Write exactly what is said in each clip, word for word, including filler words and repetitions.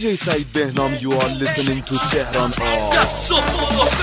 دی جی سعید بهنام. You are listening to Tehran Off.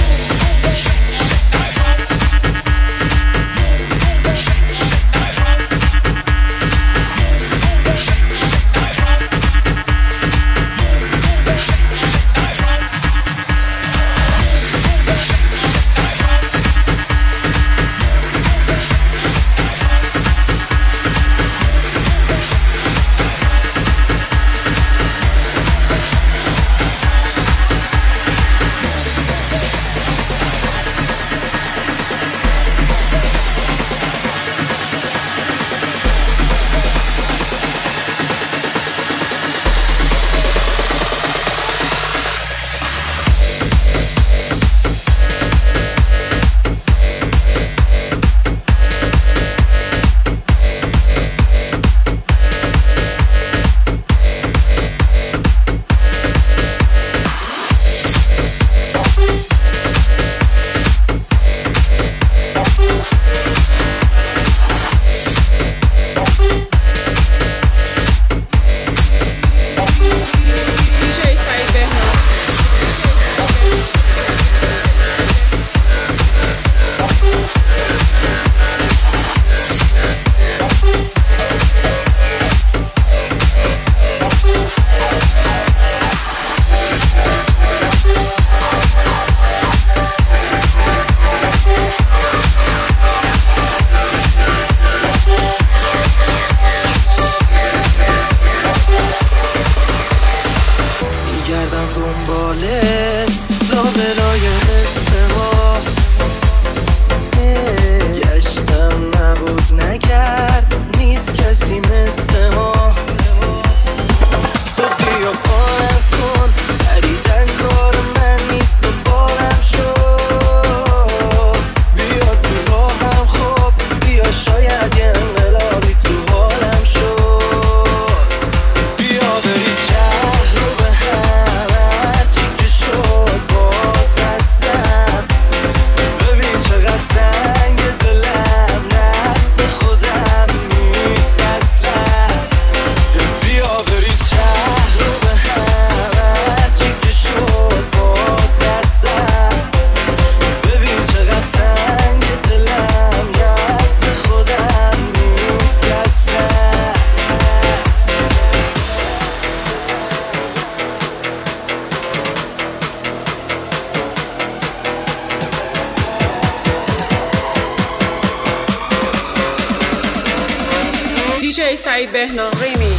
دی جی سعید بهنام ریمی.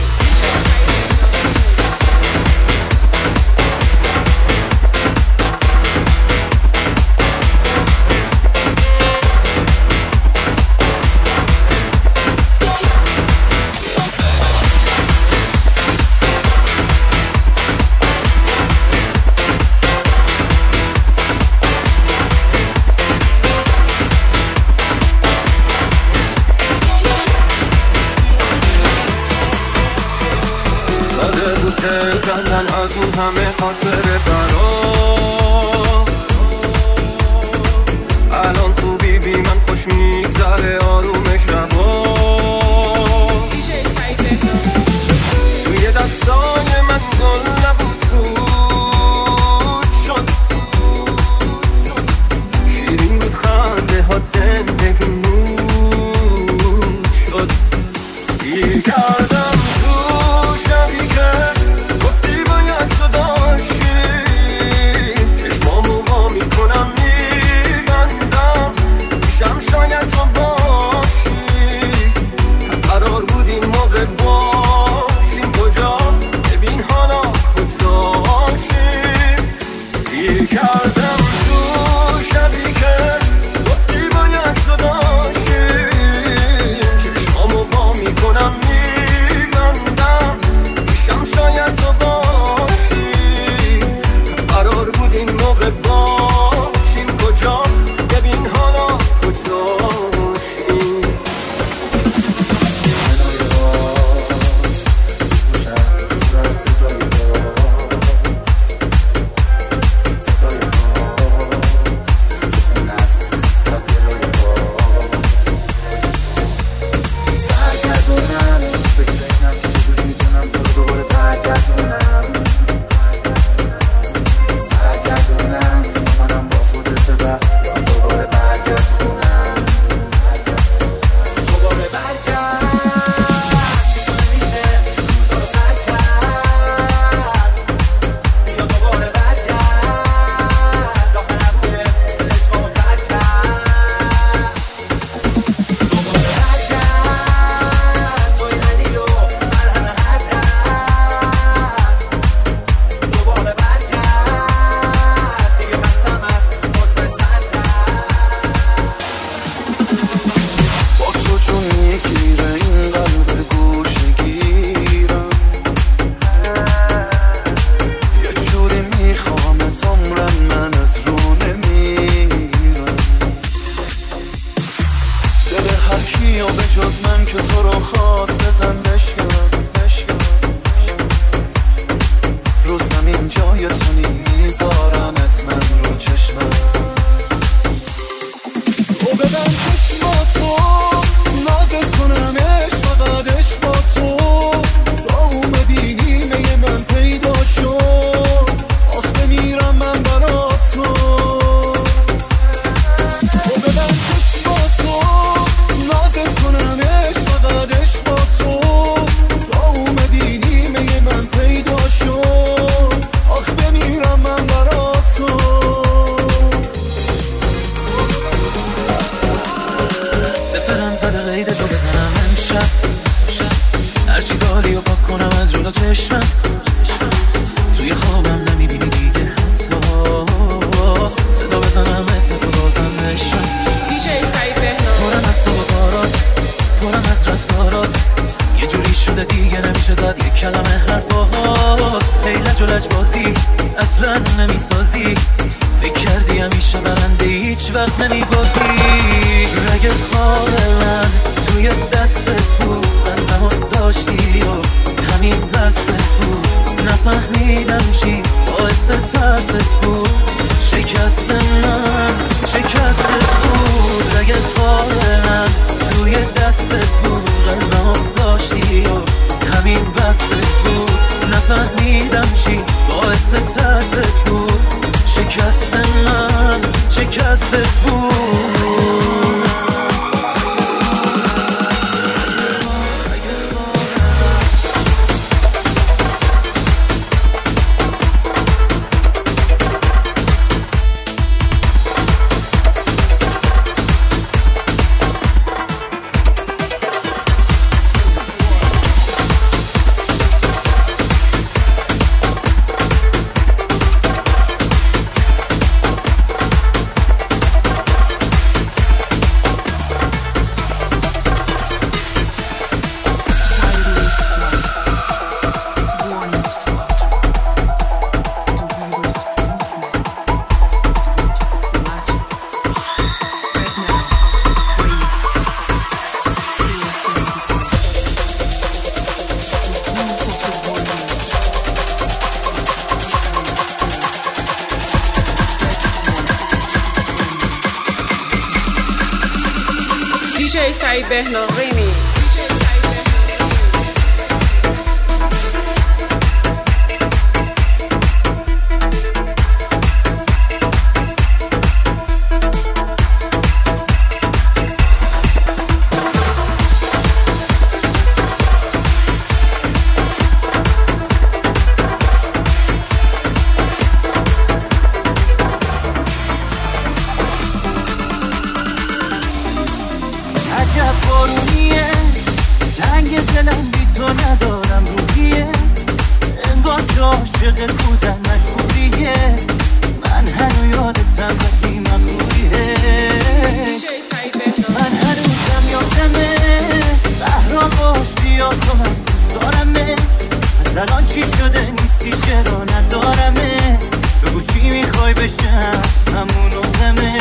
کردن از اون همه خاطر برا الان خوبی بی من خوش میگذره آروم شبا توی دستای من گل نبود بود شد شیرین بود خنده ها زندگی نود شد گیر کردم تو شبی که گفتی باید تو داشتی چشمامو وا میکنم میبندم میشم شاید تو باشی قرار بودیم موقع باشیم کجا ببین حالا کجاشیم گیر کردم تو شبی که گفتی باید تو داشتی چشمامو وا میکنم میبندم میشم شاید تو باشی قرار بود این موقع باشیم کجا ببین حالا کجاشیم صدای که تو رو خواست بزن بشکن بشکن رو زمین جای تو نیست میذارمت من رو چشمم تو ببن چشماتو نازت کنمش فقطش با تو تا اومدی نیمه من پیدا شد آخ بمیرم من برا تو تو ببن چشماتو نازت کنمش فقطش با تو تا اومدی نیمه من پیدا شد آخ بمیرم من برا تو بسرم زده قید تو بزنم امشب هرچی داری و پاک کنم از جلو چشمم توی خوابم نمیبینی دیگه حتی صدا بزنم اسم تو بازم نشم دیجی سعید بهنام پرم از تو و کارات پرم از رفتارات یه جوری شده دیگه نمیشه زد یک کلمه حرفات ای لج و لج بازی اصلا نمیسازی فکر کردی همیشه برنده هیچ وقت نمیبازی رگ خال من توی دستت بود قلبمو داشتی و همین دستت بود نفهمیدم چی باعث ترست بود شکست من شکستت بود رگ خال من توی دستت بود قلبمو داشتی و همین بستت بود نفهمیدم چی باعث ترست بود شکست من شکستت بود دیجی سعید بهنام ریمی عجب بارونیه تنگ دلم بی تو ندارم روحیه انگار که عاشق بودن مجبوریه من هنو یادتم ولی مغروریه من هنوزم یادمه بهرام باش بیا تو من دوست دارمه از الان چی شده نیستی چرا ندارمه بگو چی میخوای بشم همون آدمه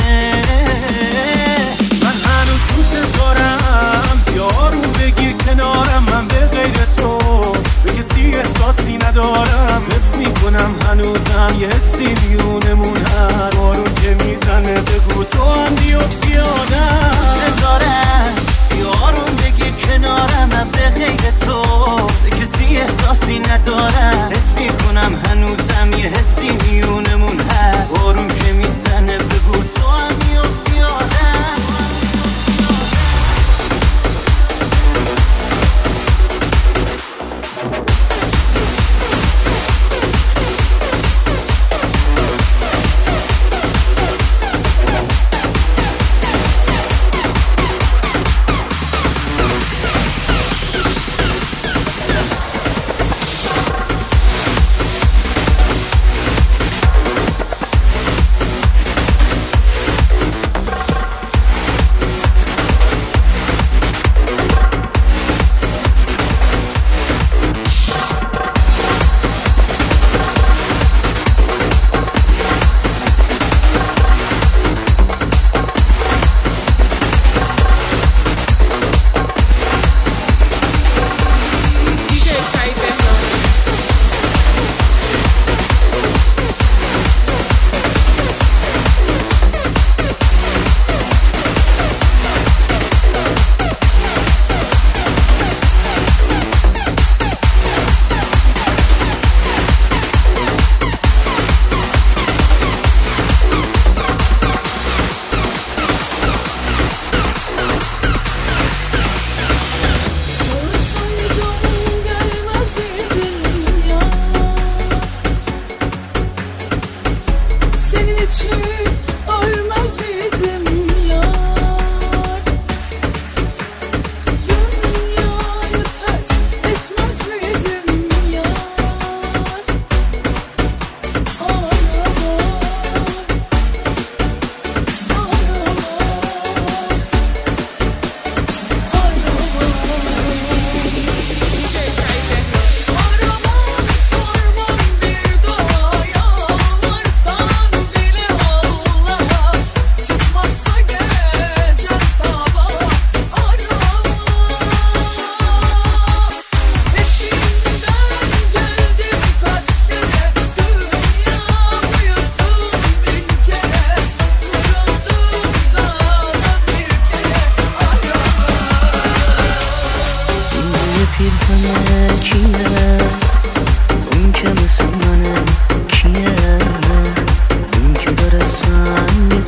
من هنوز دوست دارم یارو بگیر کنارم من به غیر تو به کسی احساسی ندارم حس میکنم هنوزم یه حسی میونمون هست بارون که میزنه بگو تو هم بیفتی آدم دوست دارم یارو بگیر کنارم من به غیر تو به کسی احساسی ندارم حس میکنم هنوزم یه حسی میونمون هست بارون که میزنه بگو تو هم بیفتی آدم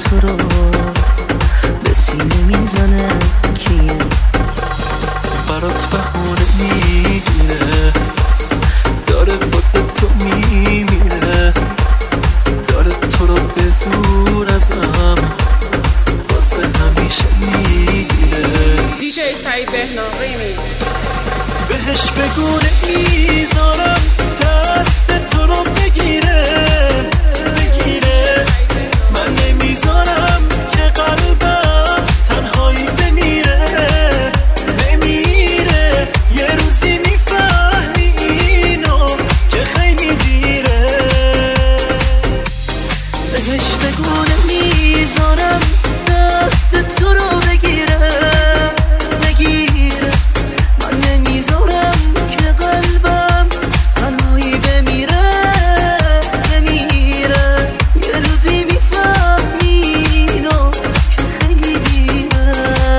تو رو به سینه میزنه کیه برات بهونه میگیره داره واسه تو میمیره داره تو رو به زور ازم واسه همیشه میگیره دیجی سعید بهنام ریمیکس بهش بگونه میذارم دست تو رو بگیره بگیره من نمیذارم که قلبم تنهایی بمیره بمیره یه روزی میفهمی اینو که خیلی دیره بهش بگونه میذارم دست تو رو بگیره بگیره من نمیذارم که قلبم تنهایی بمیره بمیره یه روزی میفهمی اینو که خیلی دیره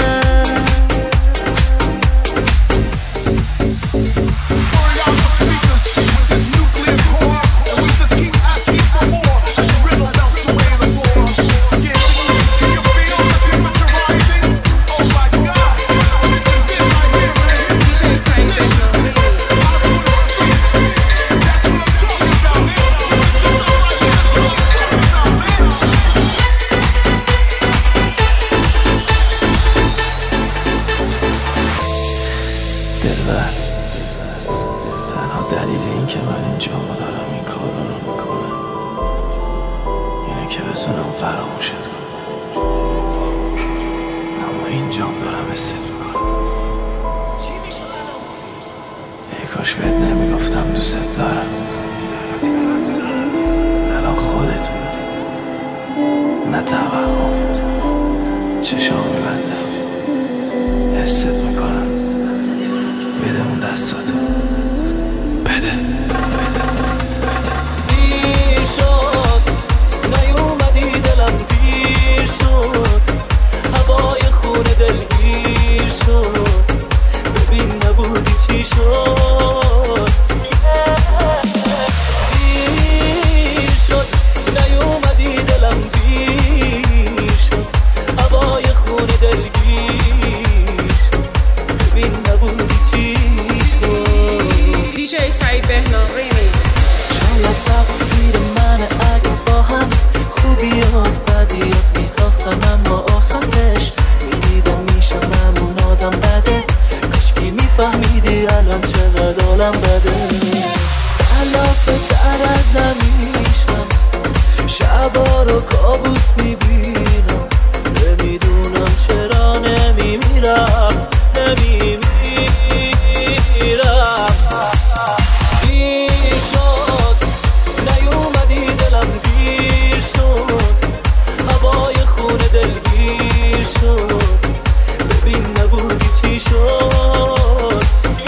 دیجی سعید بهنام دلبر تنها دلیل این که من اینجا دارم این کار رو میکنم اینه که بتونم فراموشت کنم اما اینجام دارم حست میکنم ای کاش بهت نمیگفتم دوست دارم الان خودت بودی نه توهم چشام میبنده حست میکنم بده اون دستاتو بده دیر شد نیومدی دلم پیر شد هوای خون دلگیر شد ببین نبودی چی شد دیر شد نیومدی دلم پیر شد هوای خون دلگیر شد ببین نبودی چی شد دیجی سعید بهنام ریمیکس شاید تقصیر منه اگه با هم خوبیات بدیات میساختم اما آخرش میدیدم میشم همون آدم بده کاشکی میفهمیدی الان چقدر عالم بده علافه تر ازم میشم شبا رو کابوس میبینم نمیدونم چرا نمیمیرم نمیمیرم دیر شد نیومدی دلم گیر شد هوای خون دلگیر شد ببین نبودی چی شد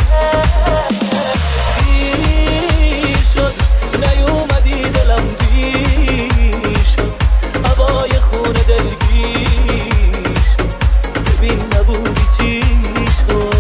دیر شد نیومدی دلم گیر شد هوای خون دلگیر شد ببین نبودی چی شد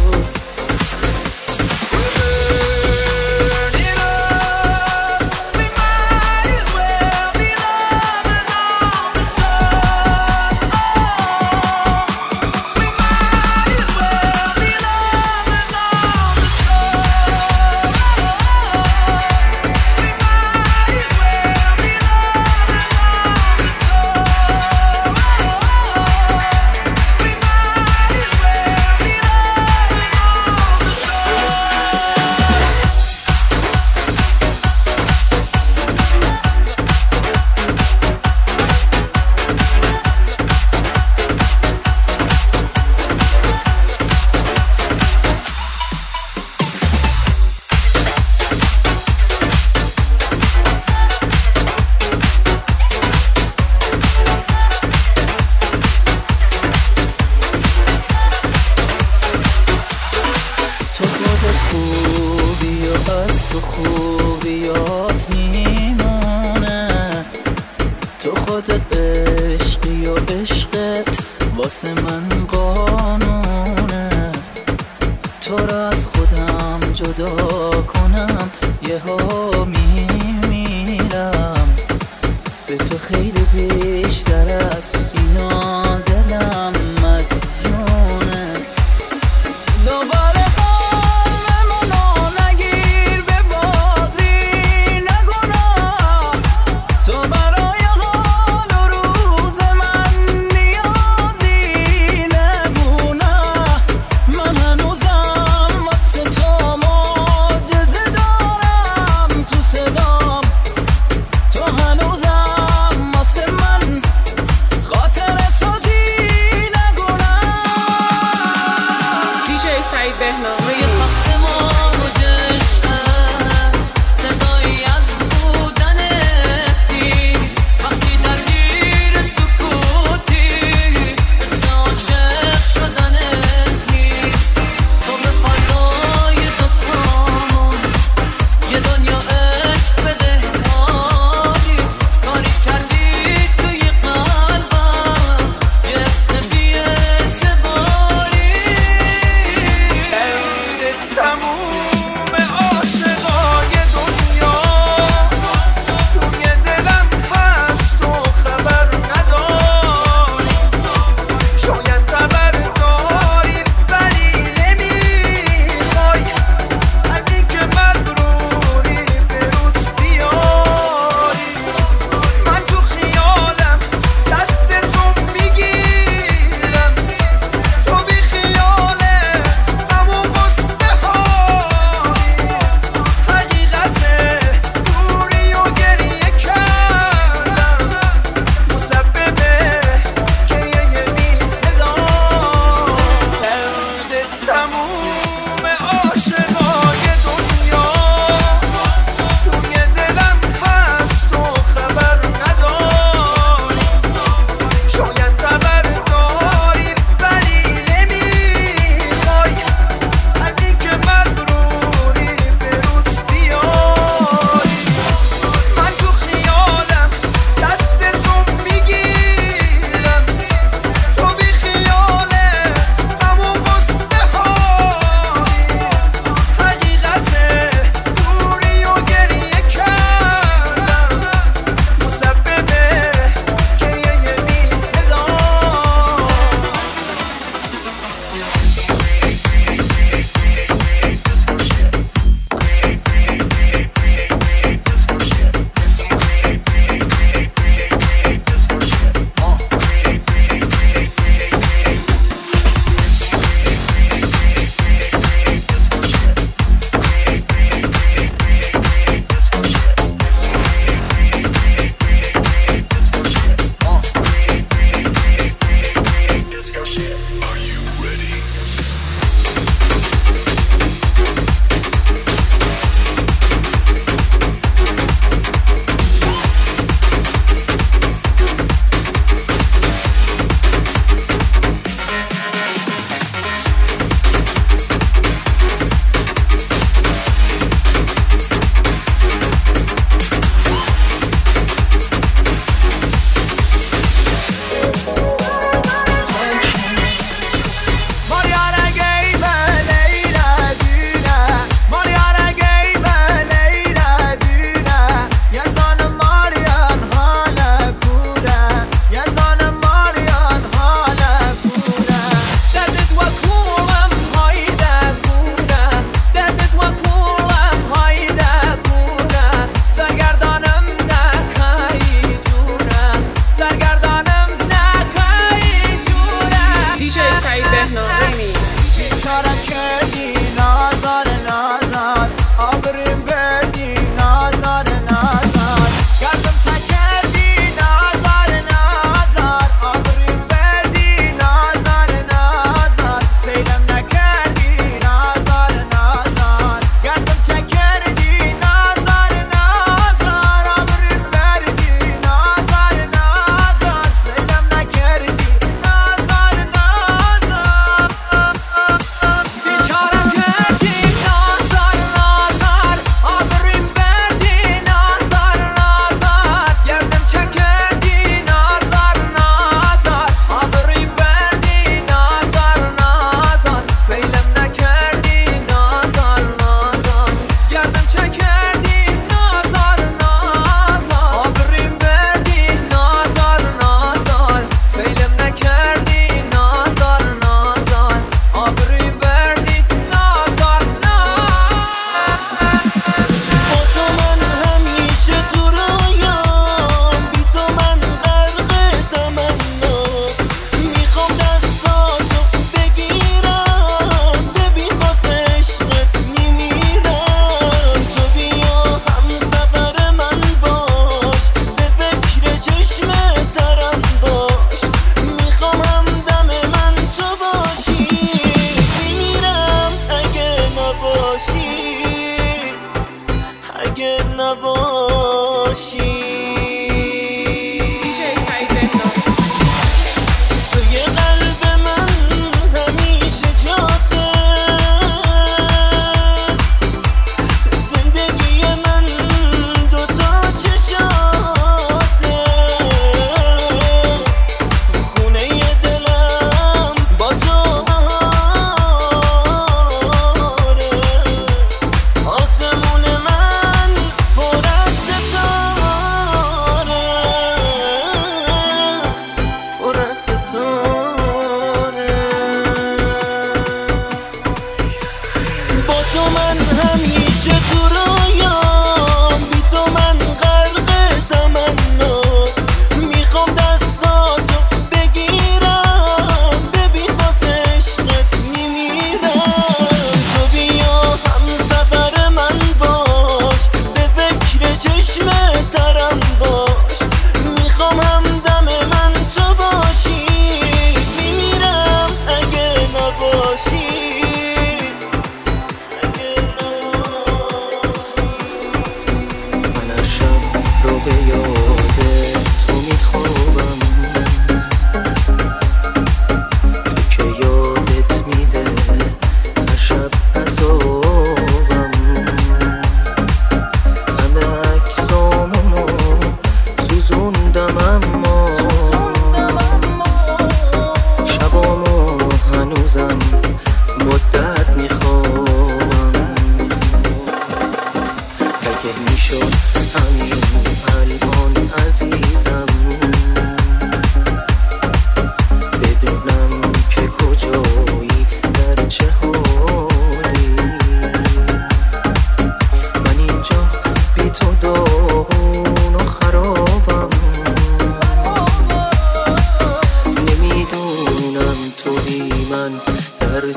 تو خوبیات میمونه تو خودت عشقی و عشقت واسه من قانونه تو را از خودم جدا کنم یه ها میمیرم به تو خیلی بیشتر از اینا دلم مدیونه. دوباره قلبمونو نگیر به بازی نگناه، تو برای حال و روز من نیازی نبونه. من هنوزم واسه تو معجزه دارم تو صدام، تو هنوزم واسه من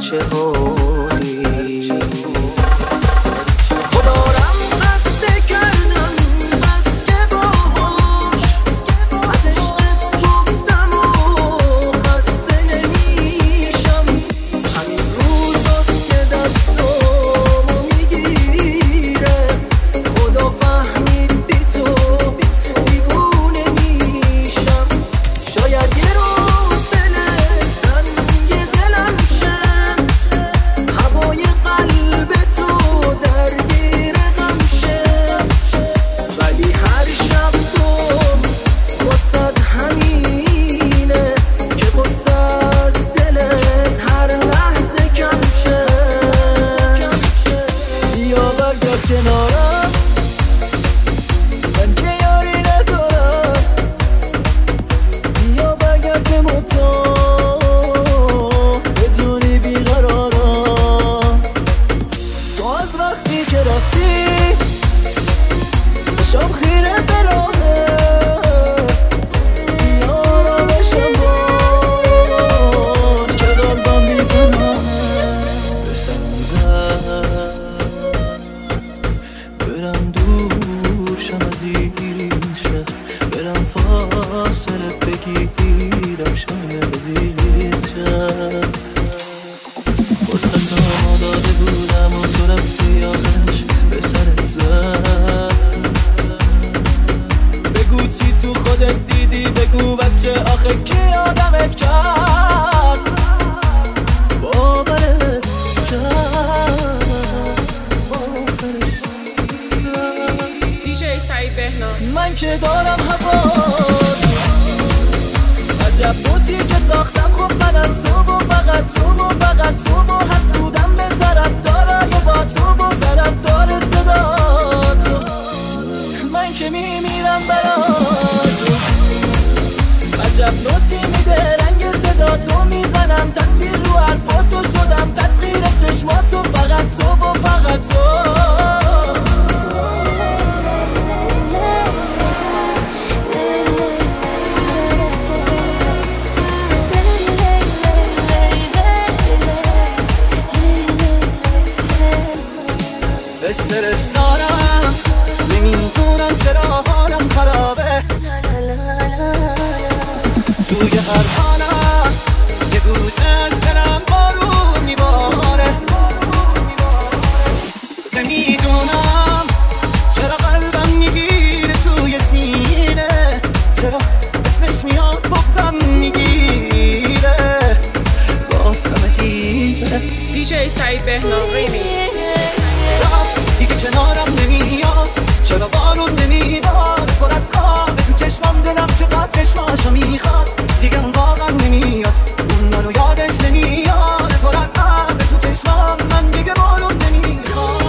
چه حالی خدا رم خسته کردم بس که باهاش از عشقت گفتم و خسته نمیشم همین روزاست که دستامو میگیره خدا فهمید بی تو دیوونه میشم شاید یه روز دلت تنگ دلم شه هوای قلب تو درگیر غم شه ولی هر شب دوم واسد همینه که بسه از دلت هر لحظه کم شه بیا برگرد کنارم من که یاری ندارم بیا برگرد به متا بدونی بیقرارم تو از وقتی که رفتی چشم خیره به راهه بیارم بشم بار که قلبم بیگناهه بسرم زد برم دور شم از این شهر برم فاصله بگیرم شاید عزیز شم فرصت ها داده بودم و تو رفتی آخرش به سرت زد بگو چی تو خودت دیدی بگو بچه آخه کی آدمت کرد باورت کرد آخرش دیجی سعید بهنام. من که دارم هوات عجب بوتی که ساختم خب من از تو و فقط تو و فقط تو و حسودم به طرفدارای با تو و طرفدار صدا تو من که میمیرم برات عجب نوتی میده رنگ صدا تو میزنم تصویر رو حرفاتو شدم تسخیر چشماتو فقط تو و فقط تو استرس دارم نمیدونم چرا حالم خرابه توی هر حالم یه گوشه از دلم بارون میباره نمیدونم چرا قلبم میگیره توی سینه چرا اسمش میاد بغزم میگیره باز همه جیبه دیجی سعید بهنام ریمی دیگه کنارم نمیاد چرا بارون نمیداد پر از خواب تو چشمم دلم چقدر چشماشو میخواد دیگه اون واقعا نمیاد اون منو یادش نمیاد پر از آب تو چشمم من دیگه بارون نمیخواد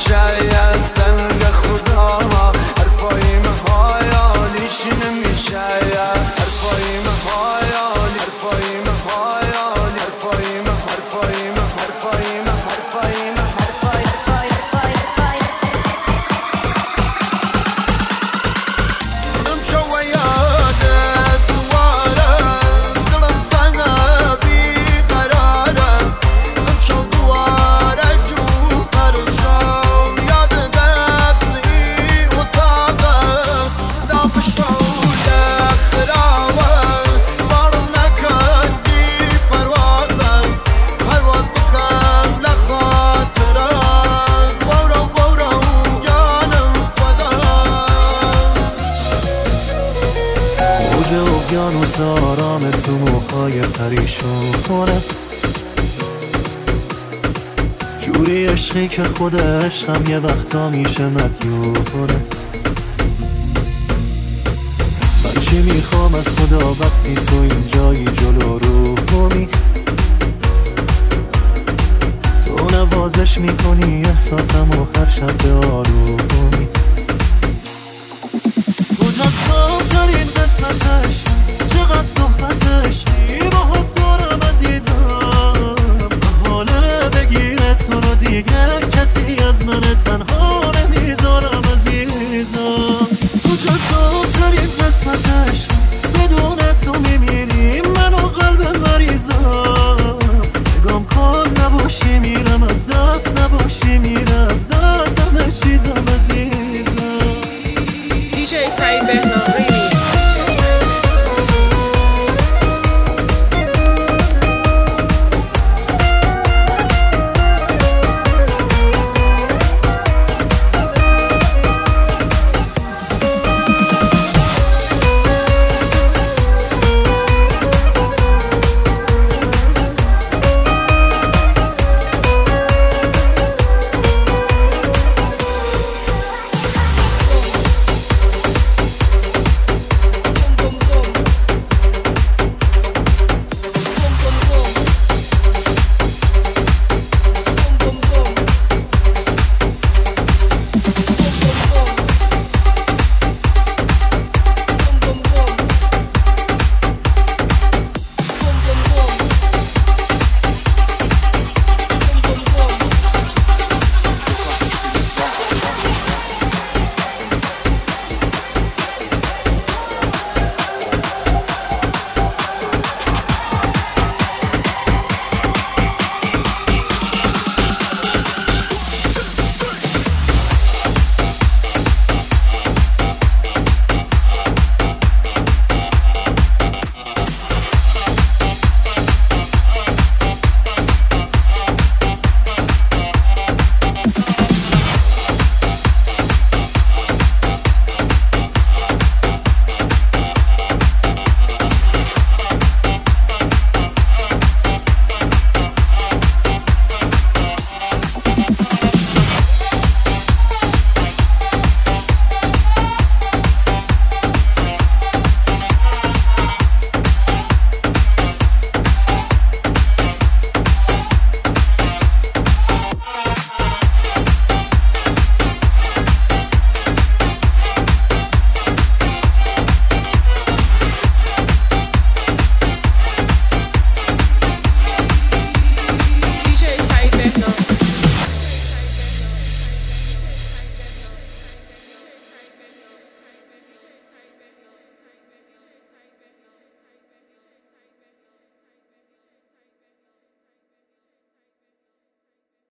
شاید سنگ خدا ما حرفای محایالیش نمیشه حرفای محایالی حرفای محایالی حرفای مح حرفای مح حرفای مح حرفای مح حرفای امشو ویادت دوارم دلم تنها بیقرارم امشو دواره جو خرشم یاد دبزی اتاقم صدا بشوله خراوه بارم نکن بی پروازم پرواز بکن لخاطرم بورو بورو جانم فدا موج اقیانوس آرام تو موهای پریشونت جوری عشقی که خود عشقم یه وقتا میشه مدیونت من چی میخوام از خدا وقتی تو اینجایی جلو رومی تو نوازش میکنی احساسم و هر شب به آرومی کجاست کامترین قسمتش چقدر صحبتش باهات دارم عزیزم حاله بگیره تو رو دیگه کسی از